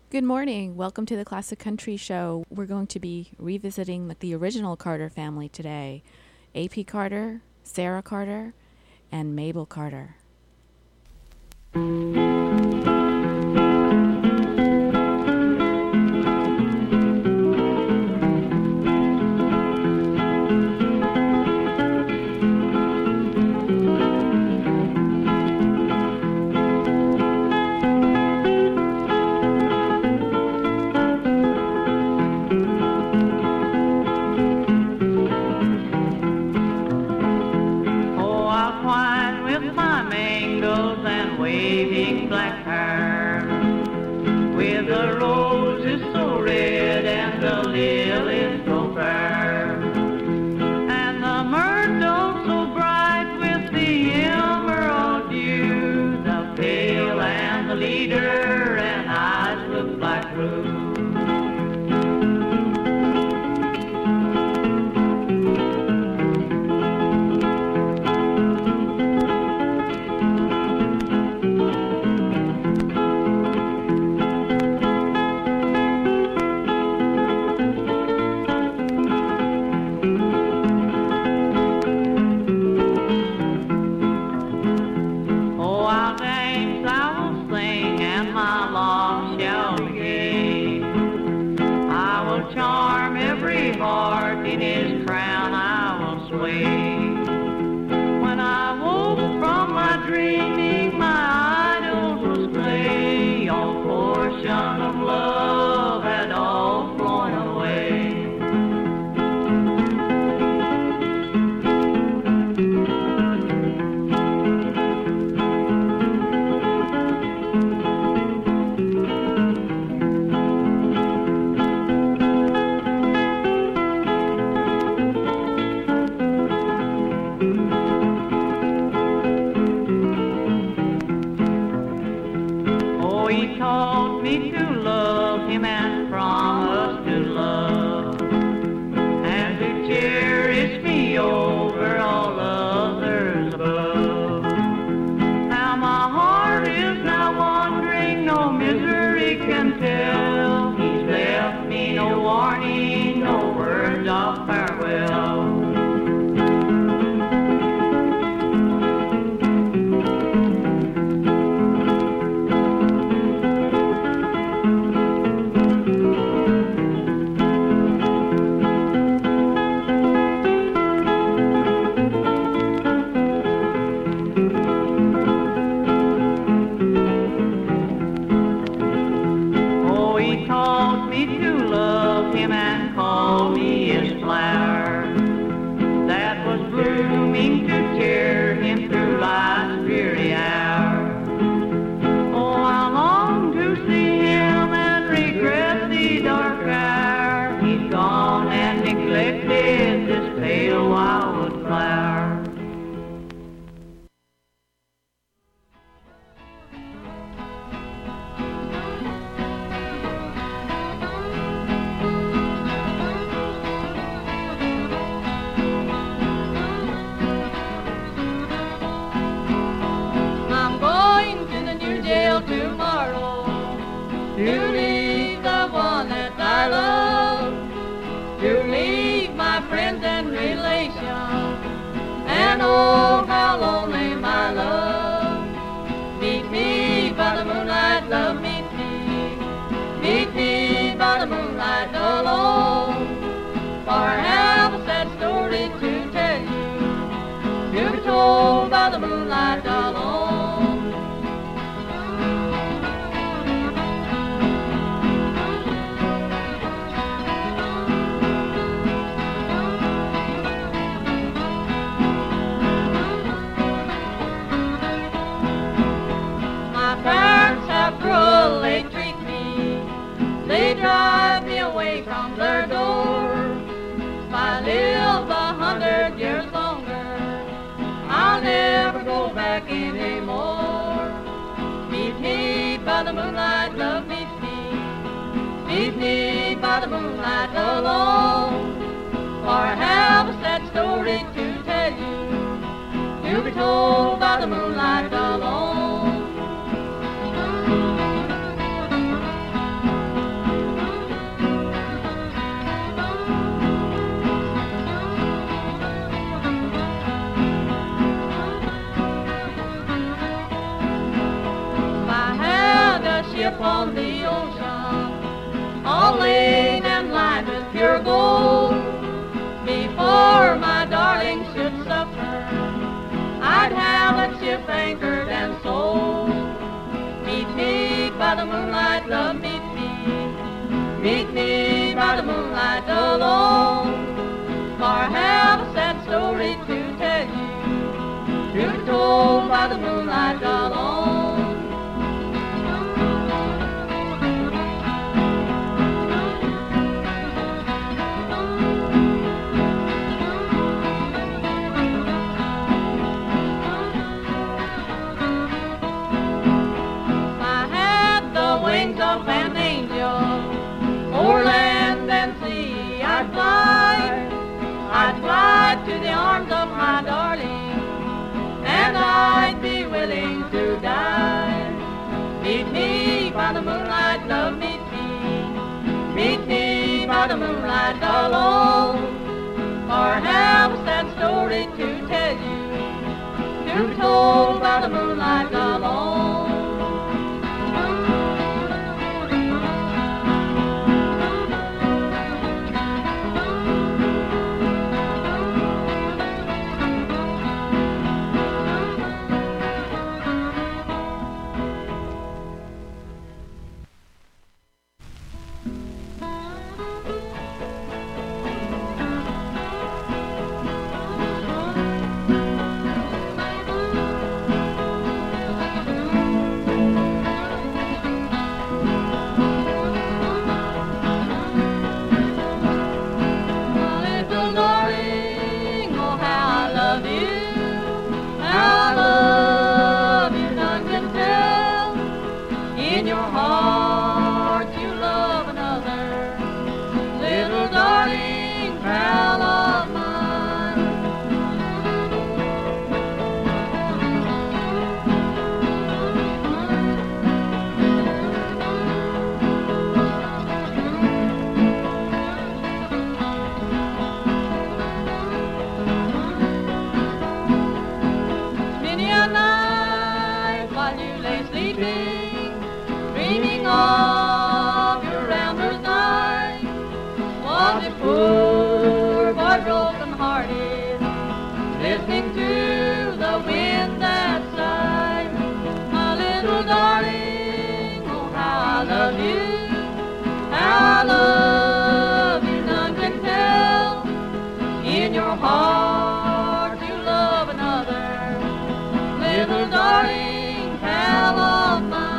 Good morning. Welcome to the Classic Country Show. We're going to be revisiting the original Carter family today. A.P. Carter, Sarah Carter, and Mabel Carter. on the ocean, all laid and lined with pure gold. Before my darling should suffer, I'd have a ship anchored and sold. Meet me by the moonlight, love, meet me. Meet me by the moonlight alone. For I have a sad story to tell you, to be told by the moonlight alone. I had the wings of an angel, o'er land and sea I'd fly to the arms of my darling, and I'd be willing to die. Meet me by the moonlight, love, meet me. Meet me by the moonlight alone. For I have a sad story to tell you, to be told by the moonlight alone. Poor boy, broken hearted, listening to the wind that sighed. My little darling, oh how I love you, how I love you, none can tell. In your heart you love another, little darling, pal of mine.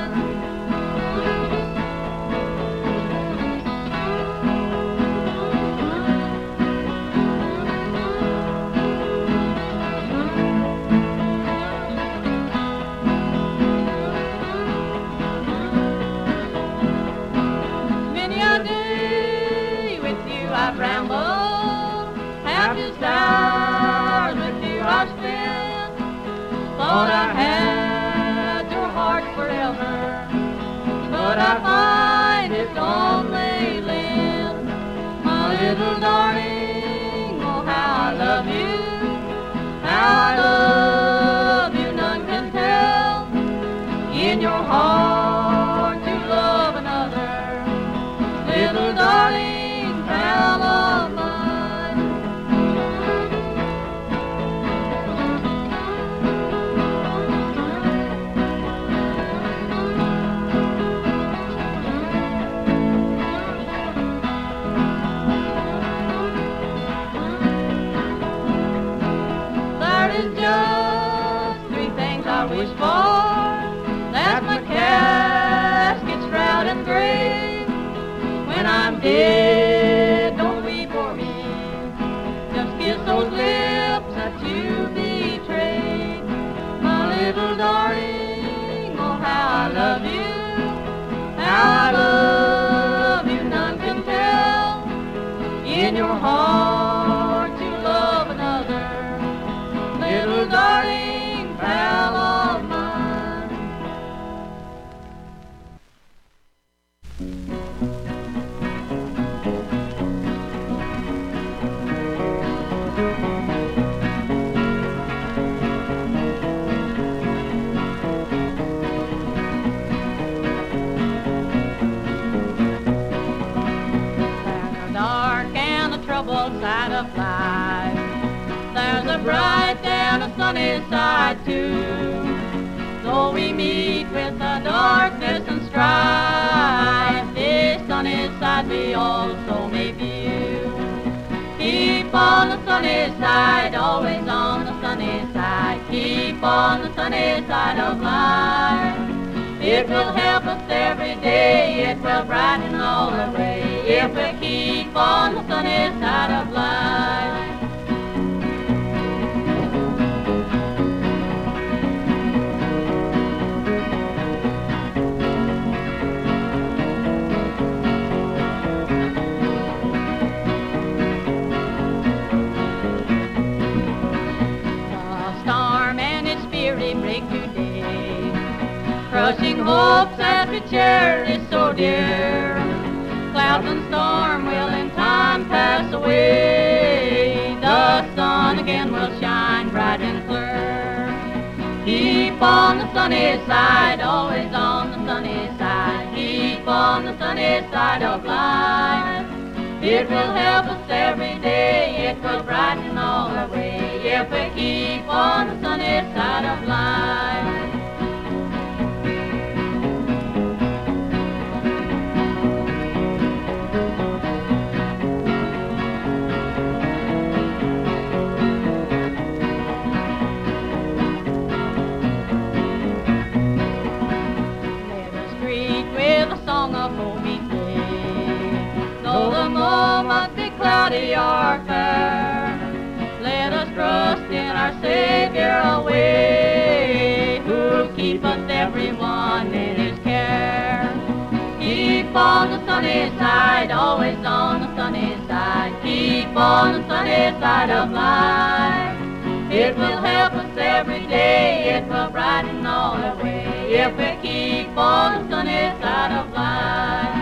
I've rambled, happy stars with you I've spent. Thought I had your heart forever, but I find it's only lent. My little darling, oh how I love you, how I love you, none can tell. In your heart you love another, little darling, pal of mine. There is just three things I wish for, that my casket's shroud and grave. When I'm dead, don't weep for me, just kiss those lips that you betrayed. My little darling, oh how I love you, how I love you, none can tell. In your heart you love another, little darling, pal of mine. of life. There's a bright and a sunny side too. Though we meet with the darkness and strife, this sunny side we also may view. Keep on the sunny side, always on the sunny side. Keep on the sunny side of life. It will help us every day, it will brighten all the way, if we keep on the sunny side of life. Crushing hopes that we cherish so dear. Clouds and storm will in time pass away. The sun again will shine bright and clear. Keep on the sunny side, always on the sunny side. Keep on the sunny side of life. It will help us every day, it will brighten all the way, if we keep on the sunny side of life. Cloudy or fair, let us trust in our Savior always, who'll keep us everyone in His care. Keep on the sunny side, always on the sunny side. Keep on the sunny side of life. It will help us every day, it will brighten all the way, if we keep on the sunny side of life.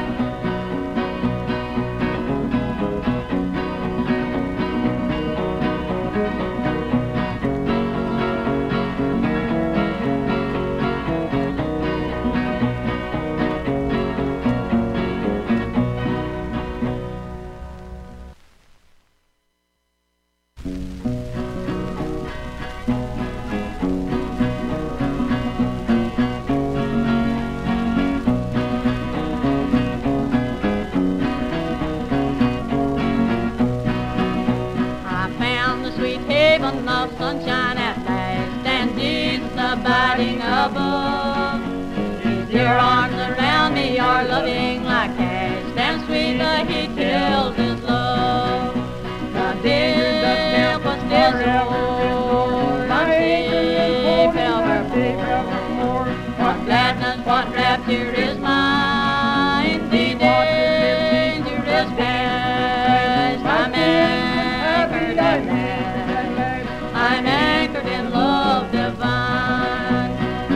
Of sunshine at last, and Jesus abiding above. His dear arms around me are loving like cast, and sweet the He tells His love. The tempest is o'er, I'm safe evermore. What gladness, what rapture is mine, the danger is past. I'm anchored at last. I'm anchored in love divine.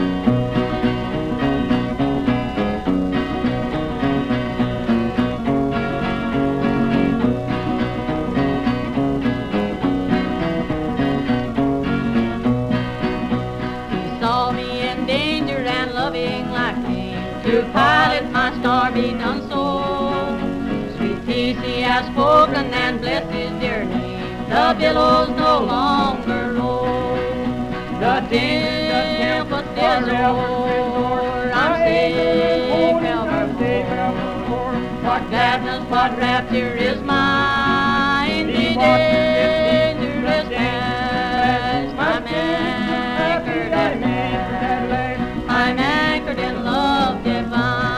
He saw me in danger and loving like King, to pilot my star-beaten soul. Sweet peace He has spoken, and bless His dear name. The billows no longer roll. The tempest is o'er. I'm safe evermore. What gladness, what rapture is mine. The danger is past. I'm anchored at last. I'm anchored in love divine.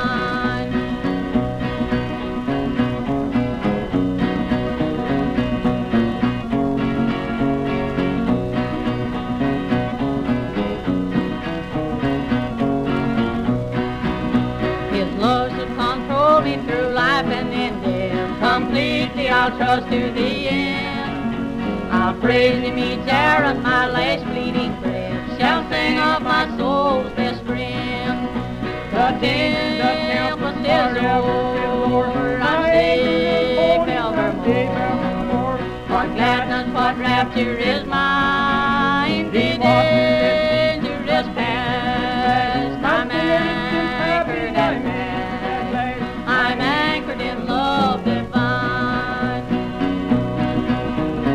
Through life and in death, completely I'll trust to the end. I'll praise Him each hour, and my last bleeding breath shall sing of my soul's best friend. The tempest is o'er, I'm safe evermore. What gladness, what rapture is mine, the danger is past. I'm anchored at last. I'm anchored in love divine.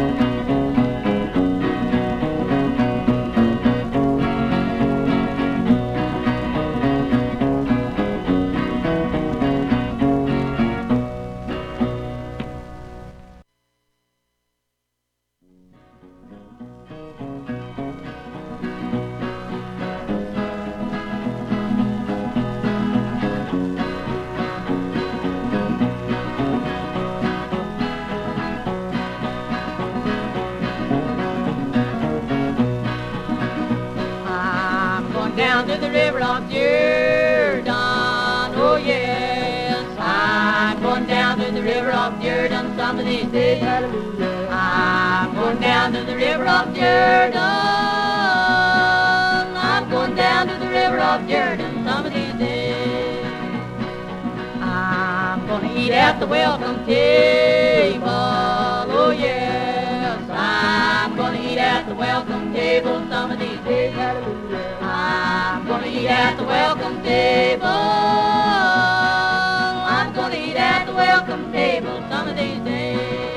of Jordan some of these days. I'm going down to the river of Jordan. I'm going down to the river of Jordan some of these days. I'm going to eat at the welcome table. Oh yes, I'm going to eat at the welcome table some of these days. I'm going to eat at the welcome table. I'm going to eat at the welcome table some of these days.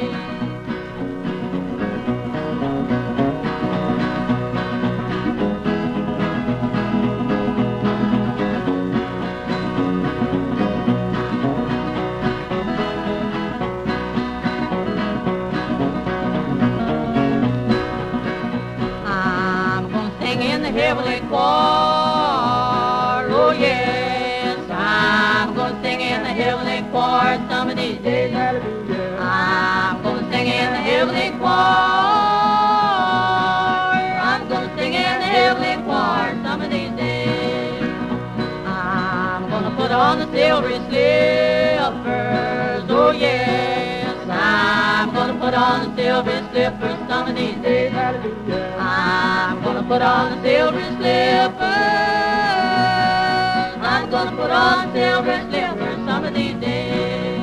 Heavenly choir, oh yes, I'm gonna sing in the heavenly choir some of these days. I'm gonna sing in the heavenly choir. I'm gonna sing in the heavenly choir some of these days. I'm gonna put on the silvery slippers, oh yes, I'm gonna put on the silvery slippers some of these days. I'm gonna put on the silver slippers. I'm gonna put on silver slippers some of these days.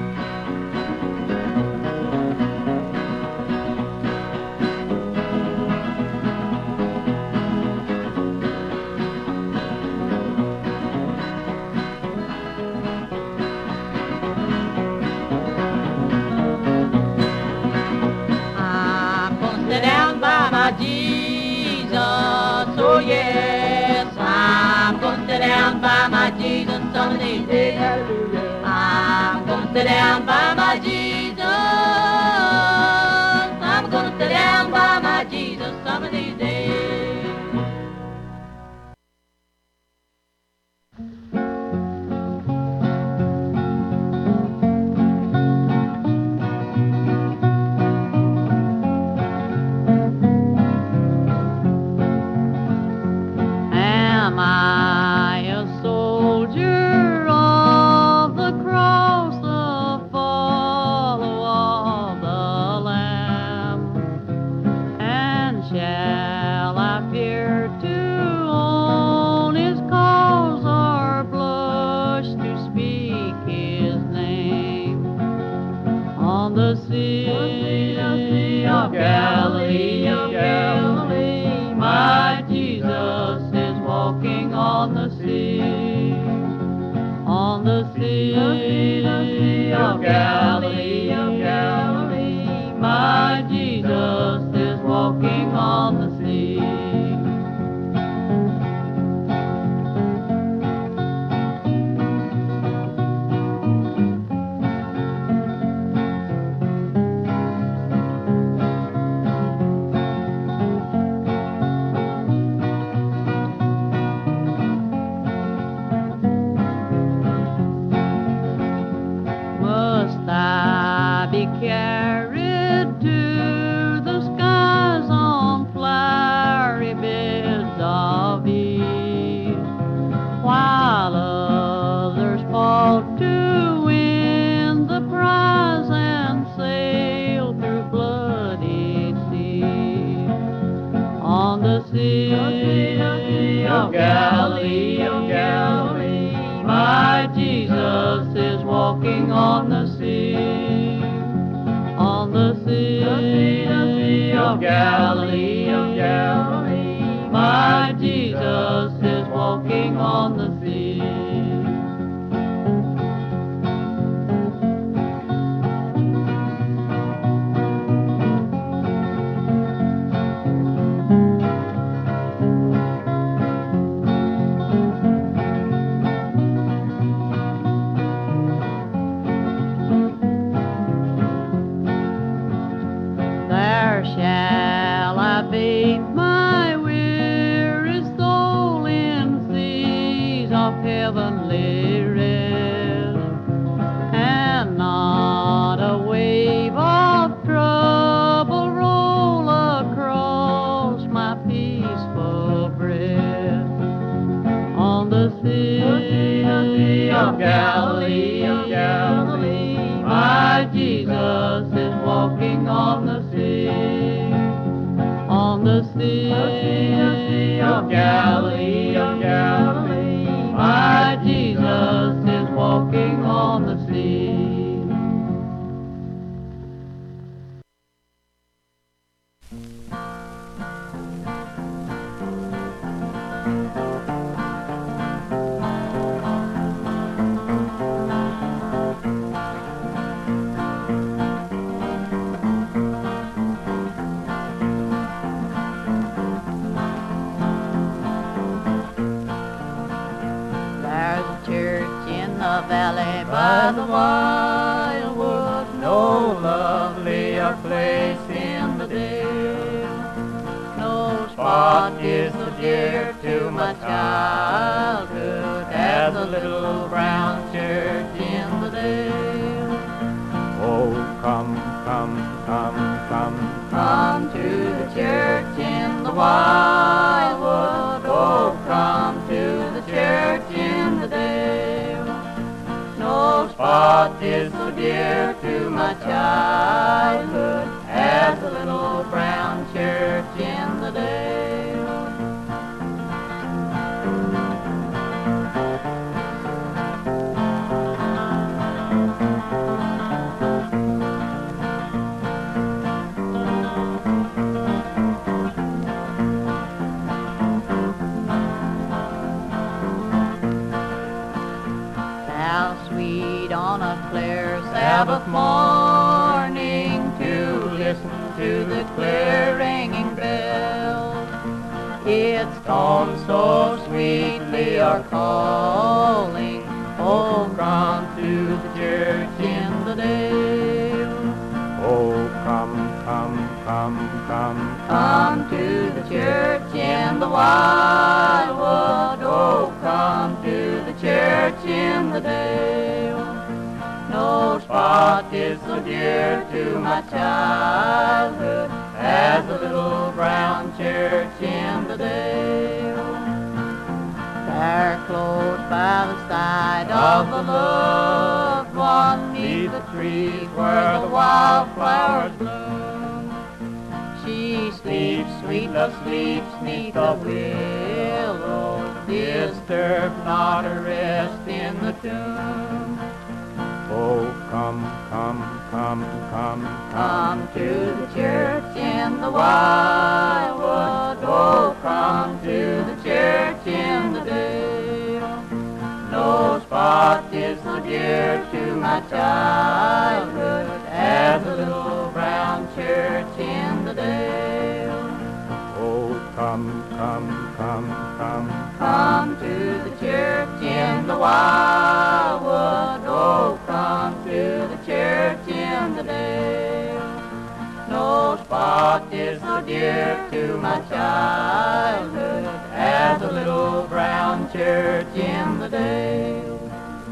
I'm gonna sit down by my Jesus, oh yes, I'm gonna sit down by my Jesus some of these days. I'm gonna sit down by my Jesus. I'm gonna sit down by my Jesus some of these days. Am I a soldier of the cross, a follower of the Lamb? And shall I fear to own his cause or blush to speak his name? On the sea of Galilee, my Jesus is walking on the sea. On the sea of Galilee, my Jesus is walking on the sea. Must I be carried to the skies on flowery beds of ease, while others fall to win the prize and sail through bloody seas? On the sea of Galilee, my Jesus is walking on the sea. On the sea of Galilee, my Jesus is walking on the sea. There shall I bathe my weary soul in seas Jesus is walking on the sea. On the sea, the sea of Galilee, of Galilee. My Jesus is walking on the sea. Valley by the wildwood, no lovelier place in the dale. No spot is so dear to my childhood as the little brown church in the dale. Oh, come, come, come, come, come to the church in the wildwood. Oh, come to the church in the dale. No spot is so dear to my childhood as the little brown church in the dale. On a clear Sabbath morning to listen to the clear ringing bell. Its tone so sweetly are calling, oh, come to the church in the dale. Oh, come, come, come, come, come to the church in the wildwood. Oh, come to the church in the dale. No spot is so dear to my childhood as the little brown church in the dale. There close by the side of the loved one, neath the tree where the wildflowers bloom, she sleeps, sweet love sleeps, neath the willows, disturb not her rest in the tomb. Oh, come, come, come, come, come to the church in the wildwood. Oh, come to the church in the dale. No spot is so dear to my childhood as the little brown church in the dale. Oh, come, come, come, come, come to the church in the wildwood. Oh, come to the church in the dale. No spot is so dear to my childhood as the little brown church in the dale.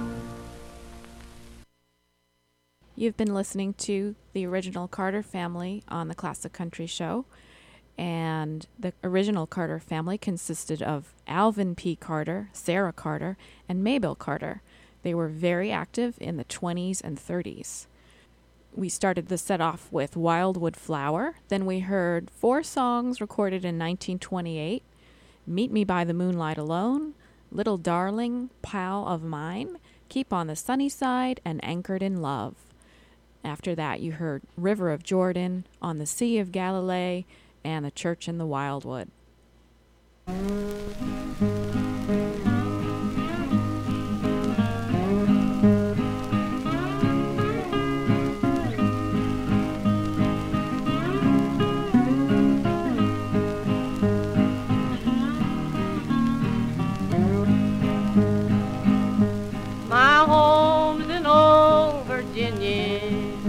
You've been listening to the original Carter family on the Classic Country Show. And the original Carter family consisted of Alvin P. Carter, Sarah Carter, and Mabel Carter. They were very active in the 20s and 30s. We started the set off with Wildwood Flower. Then we heard 4 songs recorded in 1928, Meet Me by the Moonlight Alone, Little Darling, Pal of Mine, Keep on the Sunny Side, and Anchored in Love. After that, you heard River of Jordan, On the Sea of Galilee, and The Church in the Wildwood. My home's in old Virginia,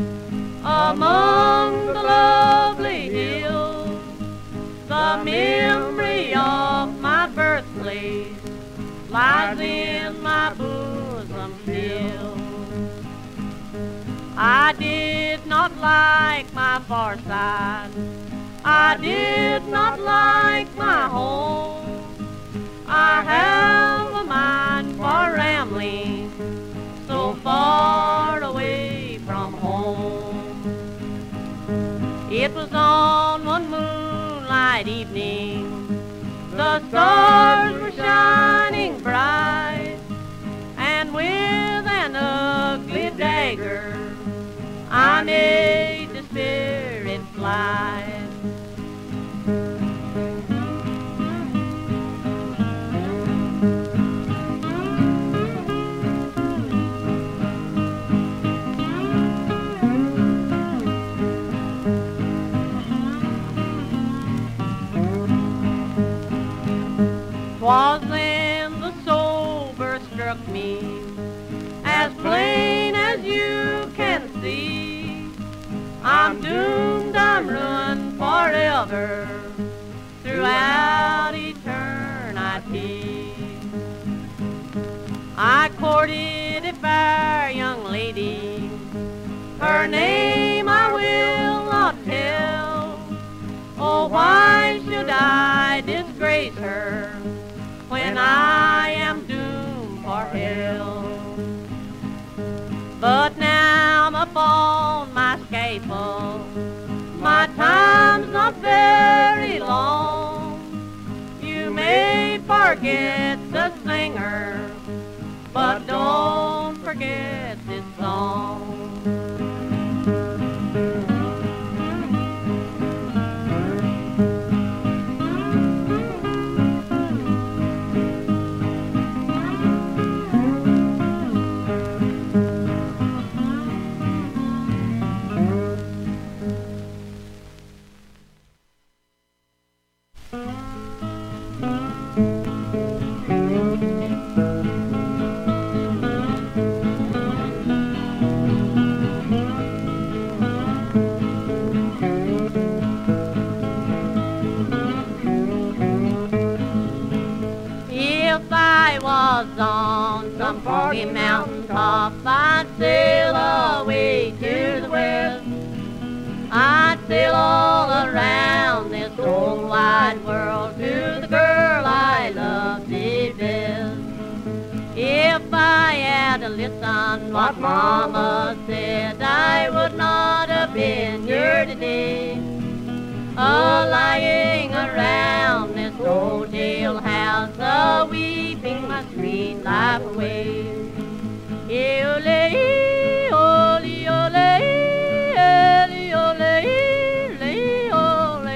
among the lovely hills. The memory of my birthplace lies in my bosom still. I did not like my far side, I did not like my home. I have a mind for rambling so far away from home. It was on one moonlight evening. The stars were shining bright, and with an ugly dagger I made the spirit fly. 'Twas then the sober struck me, as plain as you can see. I'm doomed, I'm ruined forever, throughout eternity. I courted a fair young lady, her name I will not tell. Oh, why should I disgrace her when I am doomed for hell? But now I'm upon my scaffold, my time's not very long. You may forget the singer, but don't forget this song. If I was on some foggy mountain top, I'd sail away to the west. I'd sail all around this whole wide world to the girl I loved the best. If I had listened what Mama said, I would not have been here today, lying around this old jailhouse, weeping my sweet life away. Ole, ole, ole, ole, ole, ole.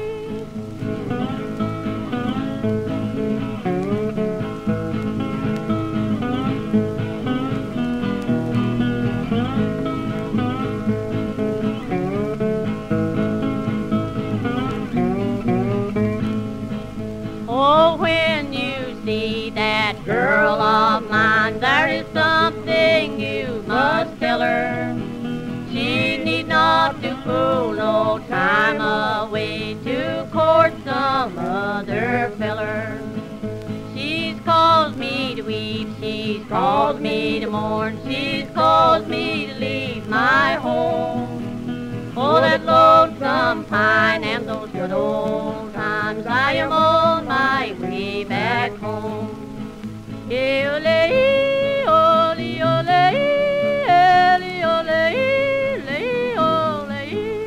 Oh, when you see that girl of mine, there is something you must tell her. She need not to fool no time away to court some other feller. She's caused me to weep, she's caused me to mourn, she's caused me to leave my home. Oh, that lonesome pine and those good old times, I am on my way back home. Ole, ole, ole, ole, ole, ole.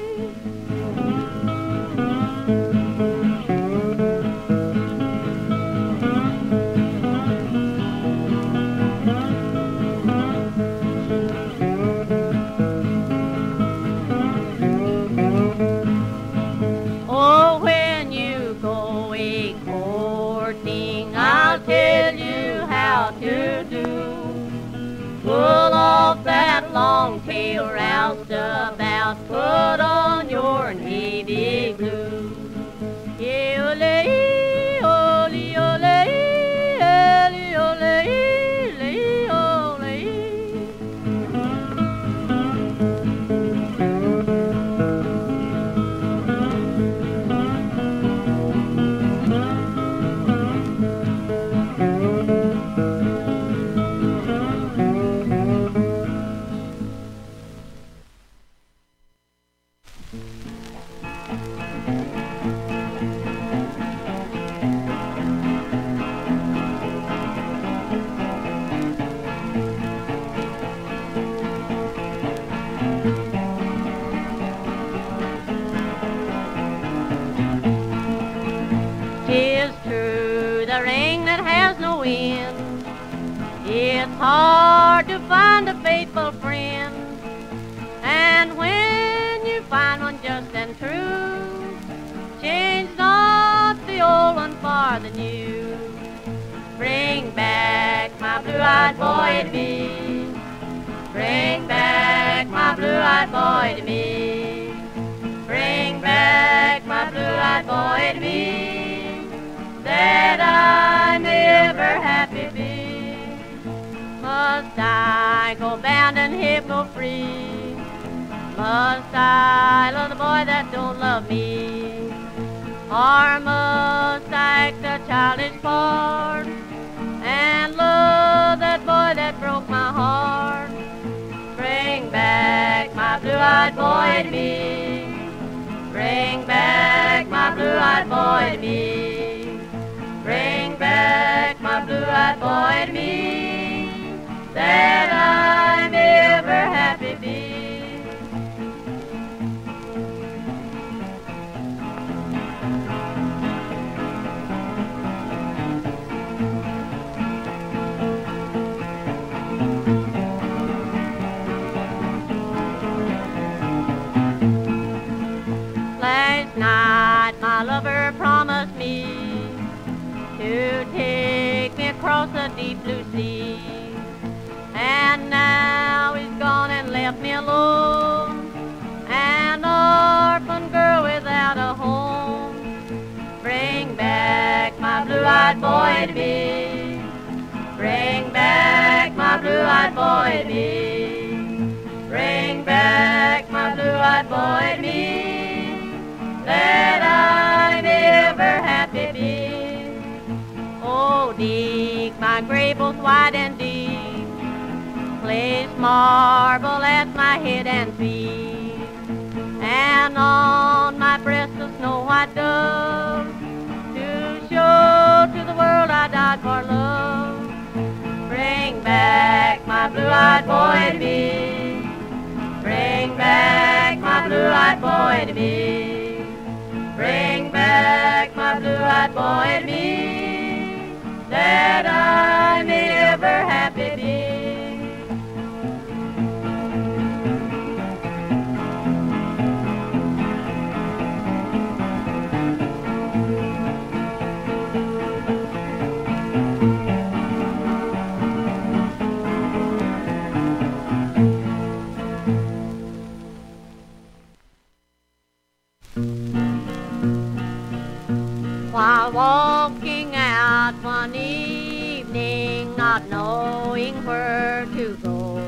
Oh, when you go a courting, I'll tell you how to do. Pull off that long tail roustabout, put on your navy blue. Ole, ole, ole, ole, ole, ole. hard to find a faithful friend, and when you find one just and true, change not the old one for the new. Bring back my blue-eyed boy to me. Bring back my blue-eyed boy to me. Bring back my blue-eyed boy to me, that I may ever happy be. Must I go bound and hip go free? Must I love the boy that don't love me? Or must I act a childish part and love that boy that broke my heart? Bring back my blue-eyed boy to me. Bring back my blue-eyed boy to me. Bring back my blue-eyed boy to me, that I may ever happy be. Last night my lover promised me to take me across the deep blue sea, and now he's gone and left me alone, an orphan girl without a home. Bring back my blue-eyed boy to me. Bring back my blue-eyed boy to me. Bring back my blue-eyed boy to me, that I may ever happy be. Oh, dig my grave both wide and deep, place marble at my head and feet, and on my breast a snow-white dove, to show to the world I died for love. Bring back my blue-eyed boy to me. Bring back my blue-eyed boy to me. Bring back my blue-eyed boy to me, that I may ever happy be. While walking out one evening, not knowing where to go,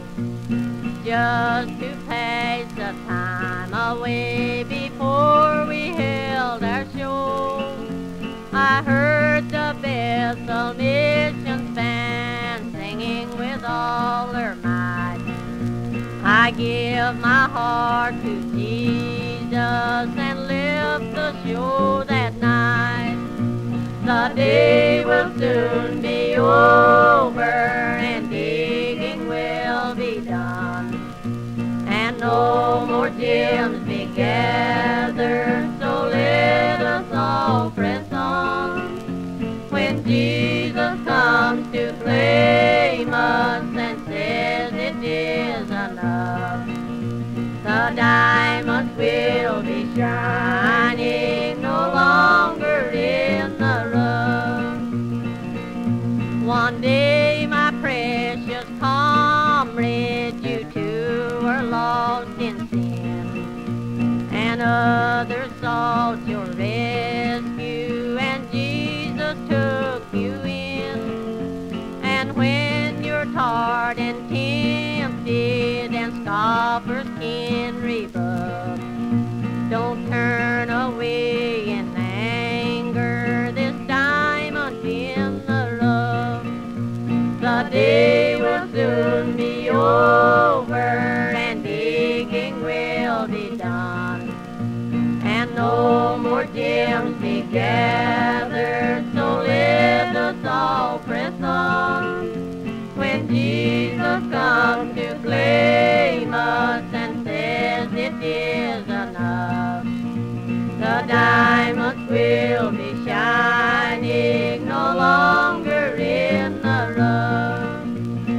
just to pass the time away before we held our show, I heard the Bethel Mission band singing with all their might. I give my heart to Jesus and left the show that night. The day will soon be over and digging will be done, and no more gems be gathered, so let us all press on. When Jesus comes to claim us and says it is enough, the diamonds will be shining no longer in the rough. One day, my precious comrade, you too were lost in sin, and others sought your rescue, and Jesus took you in. And when you're tarred and tempted and scoffers can rebuff, don't turn away in anger, this diamond in the rough. The day will soon be over and digging will be done, and no more gems be gathered, so let us all press on. When Jesus comes to claim us and says it is enough, the diamonds will be shining no longer in the rough.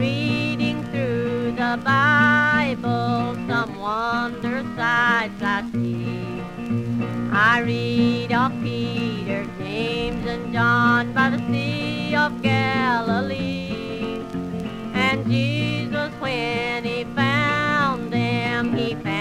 reading through the Bible, some wonder sights I see. I read of Peter, James, and John by the Sea of Galilee. And Jesus, when he found them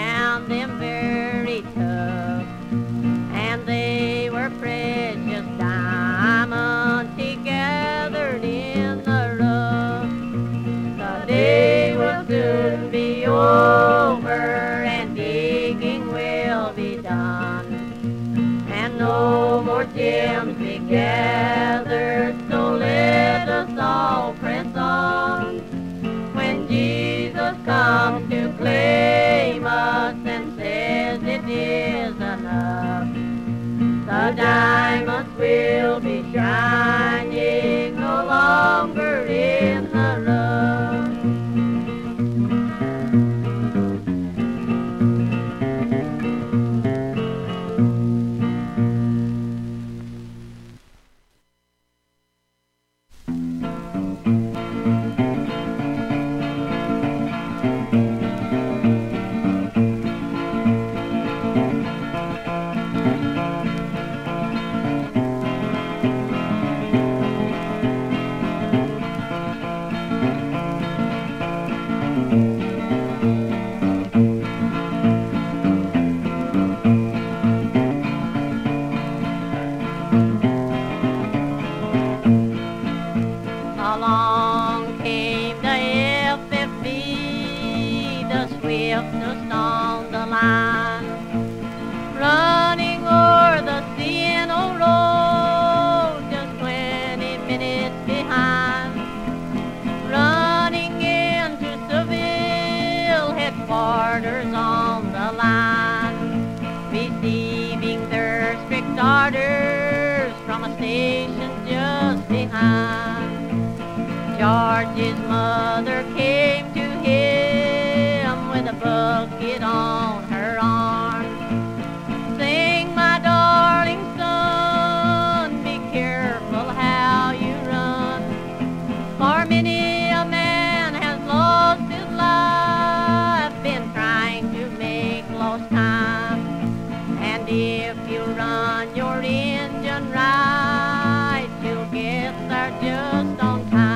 very tough. And they were precious diamonds he gathered in the rough. The day will soon be over and digging will be done. And no more gems be gathered, so let us all press on. When Jesus comes to claim us and says it is enough, the diamonds will be shining no longer in the rough. Along came the FFB, the swiftest on the line, running o'er the CNO road, just 20 minutes behind, running into Seville headquarters on the line, receiving their strict orders from a station just behind. George's mother came to him with a bucket on her arm, saying, "My darling son, be careful how you run, for many a man has lost his life in trying to make lost time. And if you run your engine right, you'll get there just on time."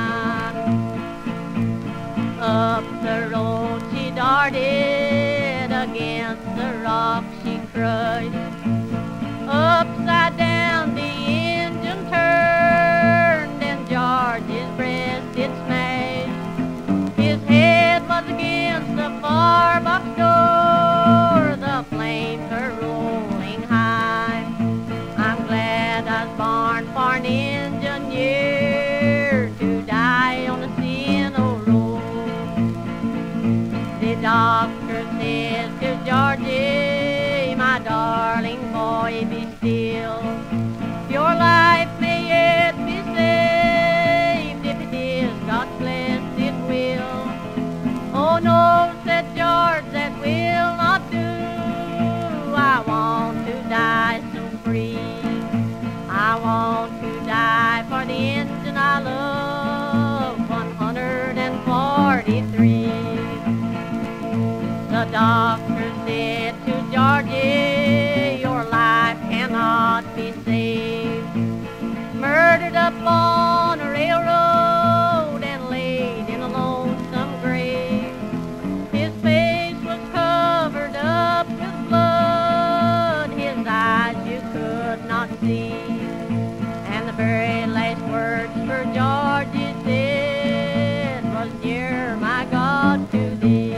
Up the road she darted, against the rock she crushed. Upside down the engine turned, and George's breast it smashed. His head was against the far box door, the flames were rolling high. I'm glad I was born for an engineer to die on the CNO road. The doctor says to Georgie, "My darling boy, be still. Your life may yet be saved, if it is God's blessed will." "Oh no," said George, "that will not do. I want to die so free. I want to die for the engine I love, 143. The doctor said to Georgie, "Your life cannot be saved. Murdered up on a railroad and laid in a lonesome grave. His face was covered up with blood, his eyes you could not see. And the very last words for Georgie said was, 'Dear my God, to thee.'"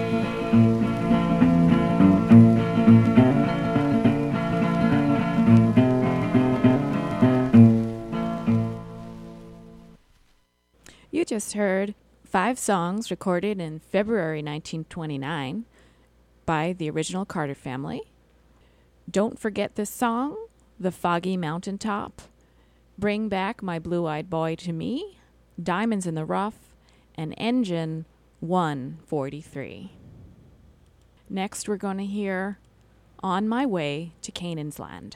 You just heard 5 songs recorded in February 1929 by the original Carter family. Don't Forget This Song, The Foggy Mountaintop, Bring Back My Blue-Eyed Boy to Me, Diamonds in the Rough, and Engine 143. Next, we're going to hear On My Way to Canaan's Land.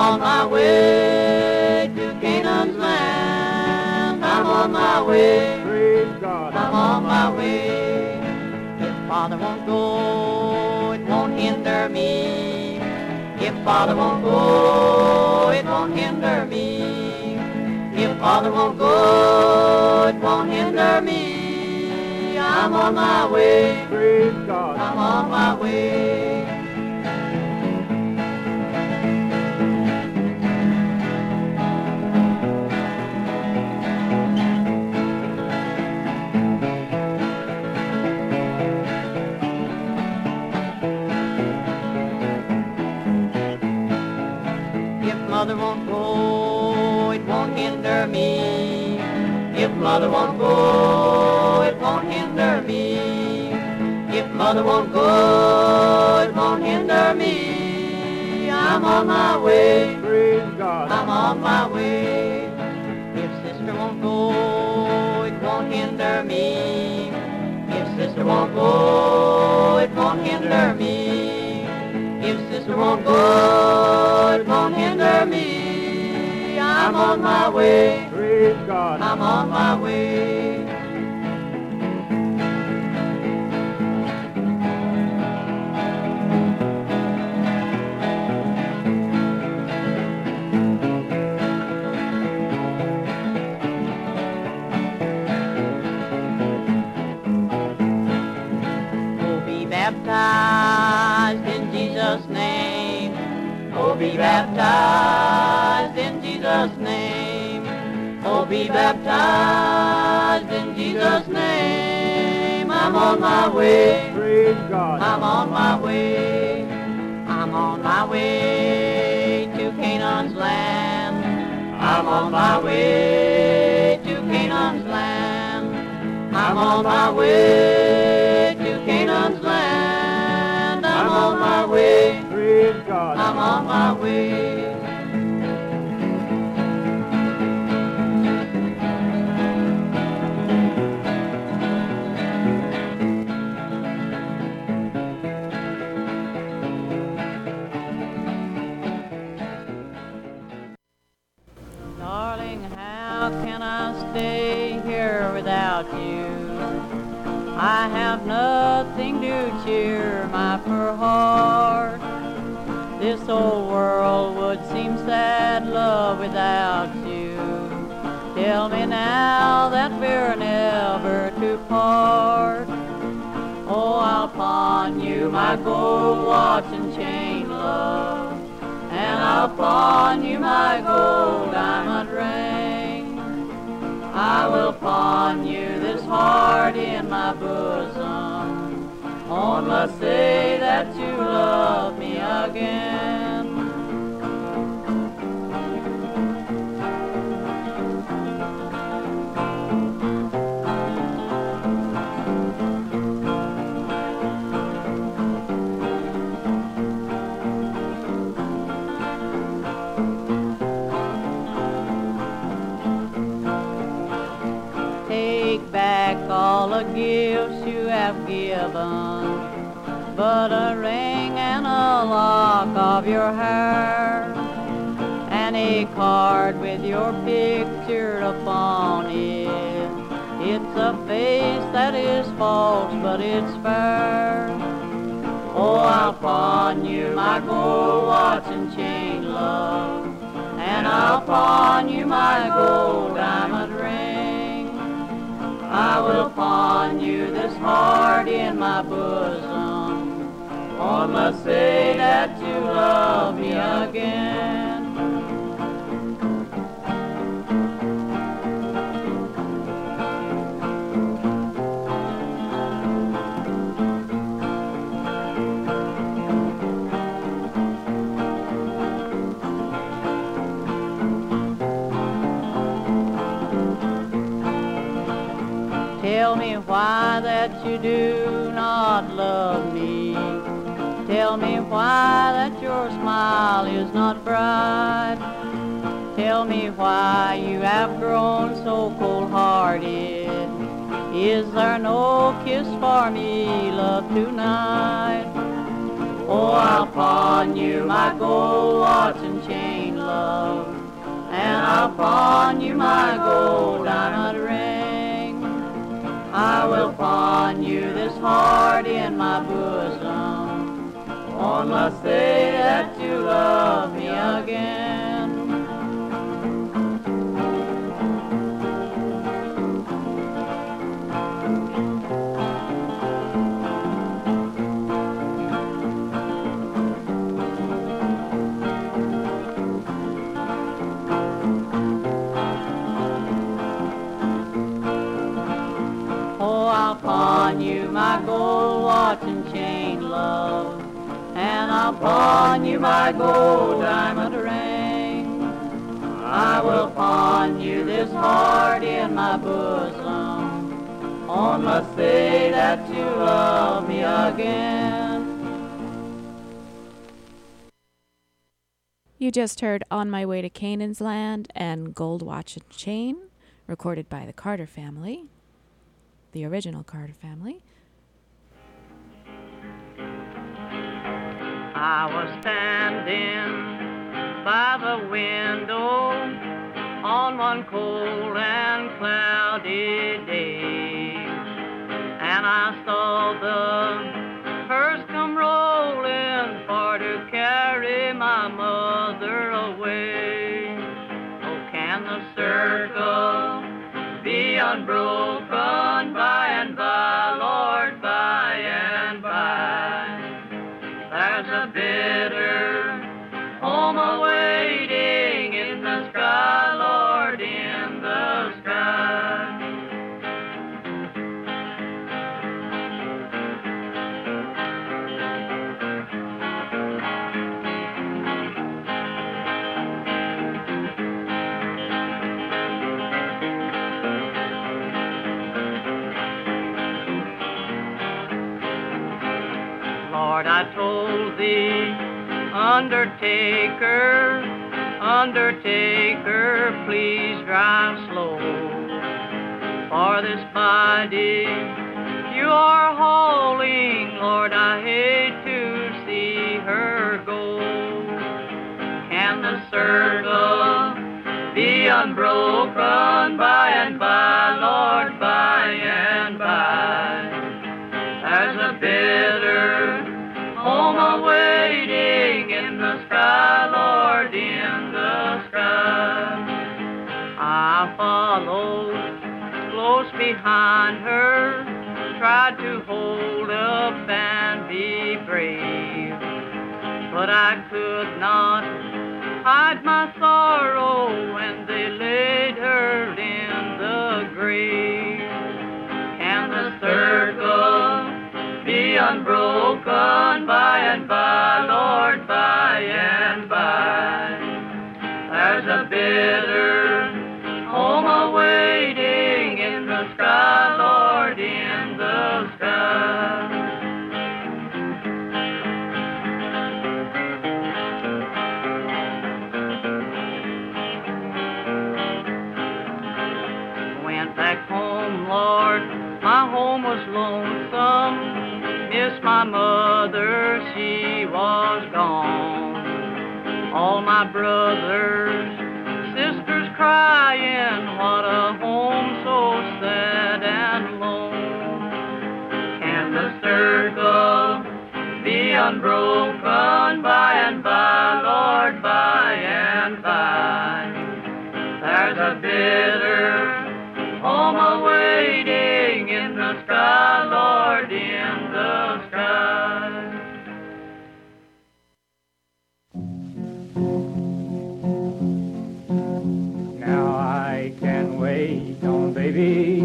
on my way to Canaan's land. I'm on my way. Praise God. I'm on my way. If Father won't go, it won't hinder me. If Father won't go, it won't hinder me. If Father won't go, it won't hinder me. I'm on my way. Praise God. I'm on my way. Mother won't go, it won't hinder me. If Mother won't go, it won't hinder me. If Mother won't go, it won't hinder me. I'm on my way. Praise God. I'm on my way. If Sister won't go, it won't hinder me. If Sister won't go, it won't hinder me. If Sister won't go, it won't hinder me. I'm on my way. Praise God. I'm on my way. Oh, be baptized in Jesus' name. Oh, be baptized in Jesus' name. Oh, be baptized in Jesus' name. I'm on my way. Praise God. I'm on my way. I'm on my way to Canaan's land. I'm on my way to Canaan's land. I'm on my way to Canaan's land. I'm on my way. Praise God. I'm on my way. Darling, how can I stay here without you? I have nothing to cheer my poor heart. This old world would seem sad, love, without you. Tell me now that we're never to part. Oh, I'll pawn you my gold watch and chain, love, and I'll pawn you my gold diamond ring. I will pawn you this heart in my bosom, only say that you love me again. Take back all the gifts you have given, but a ring and a lock of your hair, and a card with your picture upon it. It's a face that is false, but it's fair. Oh, I'll pawn you my gold watch and chain, love, and I'll pawn you my gold diamond ring. I will pawn you this heart in my bosom, only say that you love me again. Tell me why that you do not love me. Tell me why that your smile is not bright. Tell me why you have grown so cold-hearted. Is there no kiss for me, love, tonight? Oh, I'll pawn you my gold watch and chain, and I'll pawn you my gold diamond ring. I will pawn you this heart in my bosom, unless say that you love me again. I'll pawn you my gold watch and chain, love, and I'll pawn you my gold diamond ring. I will pawn you this heart in my bosom, unless say that you love me again. You just heard On My Way to Canaan's Land and Gold Watch and Chain, recorded by the Carter family, the original Carter family. I was standing by the window on one cold and cloudy day, and I saw the hearse come rolling for to carry my mother away. Oh, can the circle be unbroken by and by, Lord, by and by? There's a bitter home awaiting in the sky, Lord, in the sky. Lord, I told thee, undertaker, undertaker, please drive slow, for this body you are hauling, Lord, I hate to see her go. Can the circle be unbroken by and by, Lord, by and by? There's a bitter home awaiting in the sky, Lord, in the sky. I followed close behind her, tried to hold up and be brave, but I could not hide my sorrow when they laid her in the grave. Can the circle be unbroken by and by, Lord, by and by? There's a bitter home awaiting in the sky, Lord, in the sky. Went back home, Lord, my home was lonesome. Miss my mother, she was gone. All my brothers, sisters crying, what a home so sad and lone. Can the circle be unbroken by and by, Lord, by and by? There's a bitter home awaiting in the sky, Lord, in the sky. Now I can wait on baby,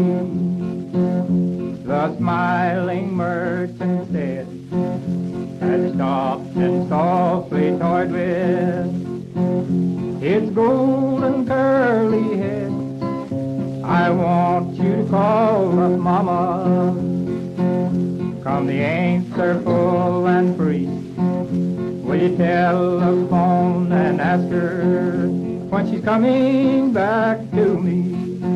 the smiling merchant said, as he stopped and softly toyed with his golden curly head. I want you to call up Mama, come the answer full and free. Will you telephone and ask her when she's coming back to me?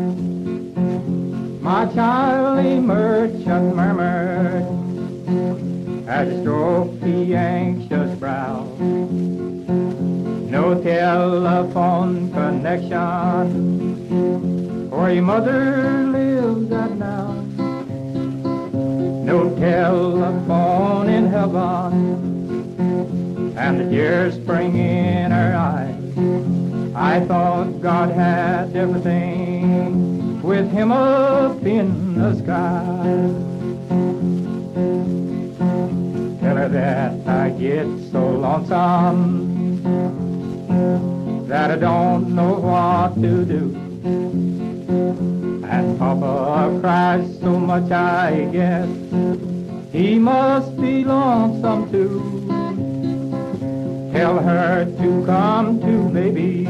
My Charlie merchant murmured as he stroked the anxious brow. No no telephone connection where your mother lives at now. No telephone in heaven, and the tears spring in her eyes. I thought God had everything with him up in the sky. Tell her that I get so lonesome that I don't know what to do. And Papa cries so much, I guess he must be lonesome too. Tell her to come to, baby,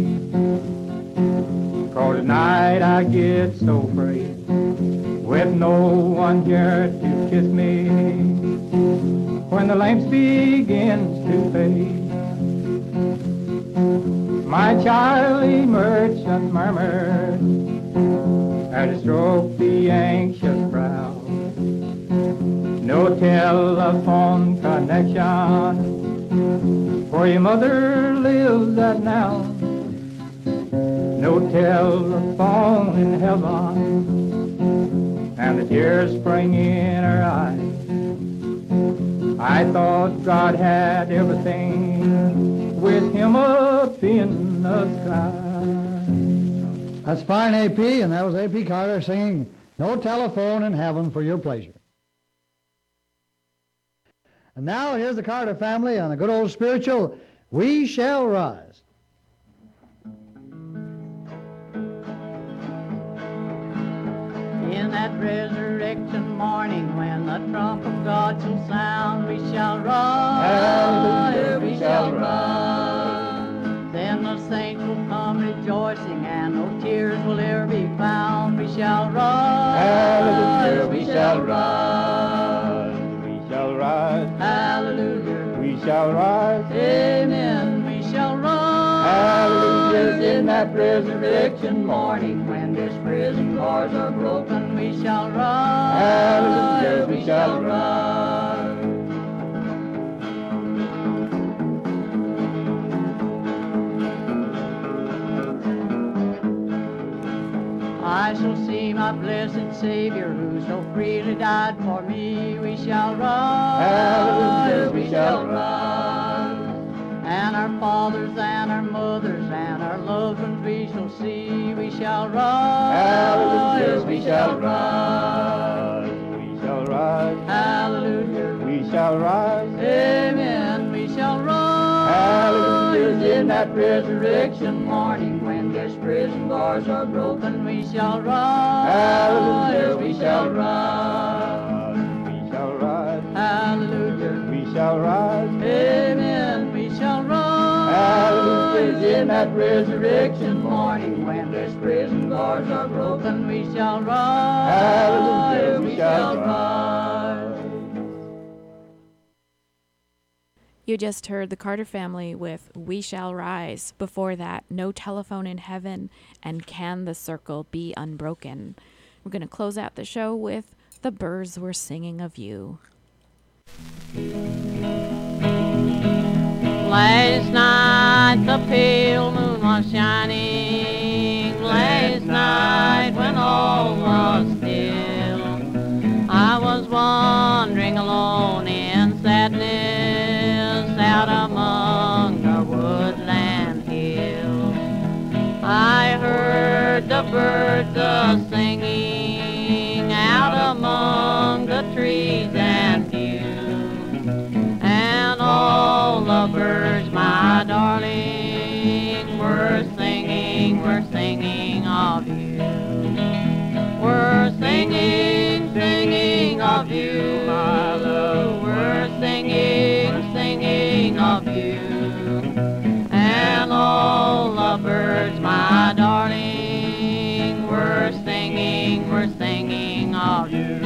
'cause tonight I get so free with no one here to kiss me when the lamps begins to fade. My Charlie merchant murmured as he stroked the anxious brow. No telephone connection where your mother lives at now. No telephone in heaven, and the tears sprang in her eyes. I thought God had everything with him up in the sky. That's fine, A.P., and that was A.P. Carter singing No Telephone in Heaven for Your Pleasure. And now here's the Carter family on a good old spiritual, We Shall Rise. In that resurrection morning when the trump of God shall sound, we shall rise, Hallelujah, we shall rise. Then the saints will come rejoicing and no tears will ever be found. We shall rise, Hallelujah, we shall rise. We shall rise. Hallelujah, We shall rise. amen, we shall rise. Hallelujah, In that resurrection morning when this prison bars are broken, we shall rise. Hallelujah, we shall rise. I shall see my blessed Savior who so freely died for me. We shall rise. Hallelujah, we shall rise. And our fathers and our mothers and our loved ones we shall see. We shall rise. Hallelujah, we shall rise. We shall rise. Hallelujah. We shall rise. Amen. We shall rise. Hallelujah. In that resurrection morning when this prison bars are broken, we shall rise. Hallelujah. We shall rise. We shall rise. Hallelujah. We shall rise. Amen. We shall rise. Hallelujah. In that resurrection morning when this prison bars are broken, we shall rise. Hallelujah. We shall rise. You just heard the Carter family with We Shall Rise. Before that, No Telephone in Heaven and Can the Circle Be Unbroken. We're going to close out the show with The Birds Were Singing of You. Last night the pale moon was shining. Last night when all was still, I was wandering alone in sadness out among the woodland hills. I heard the birds a-singing out among the trees and views, and all the birds, my darling, were singing of you. We're singing of you, my love. We're singing of you. And all the birds, my darling, we're singing of you.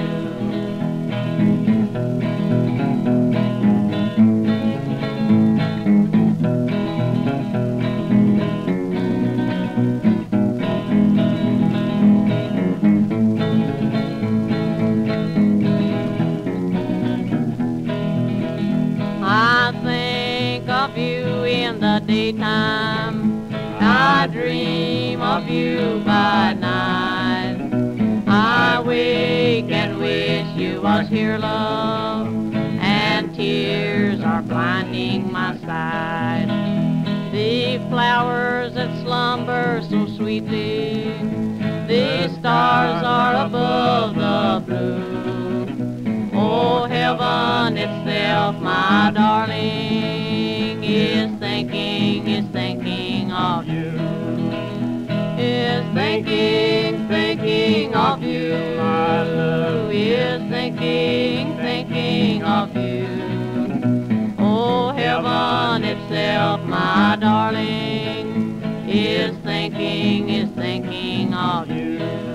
the daytime, I dream of you by night. I wake and wish you was here, love, and tears are blinding my sight. The flowers that slumber so sweetly, the stars are above the blue. Oh, heaven itself, my darling, is thinking of you. Is thinking of you. My love is thinking of you. Oh, heaven itself, my darling, is thinking of you.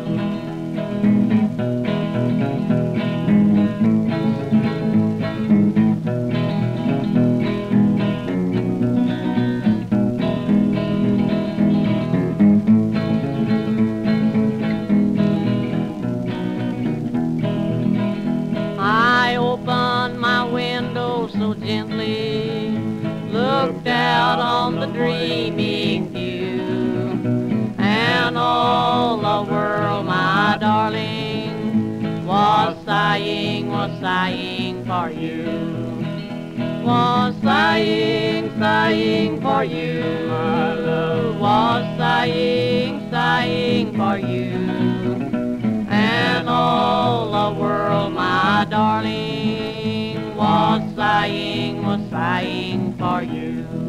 I opened my window so gently, looked out on the dreaming view, and all the world, my darling, was sighing for you. Was sighing for you. My love was sighing for you. And all the world, my darling, was sighing for you.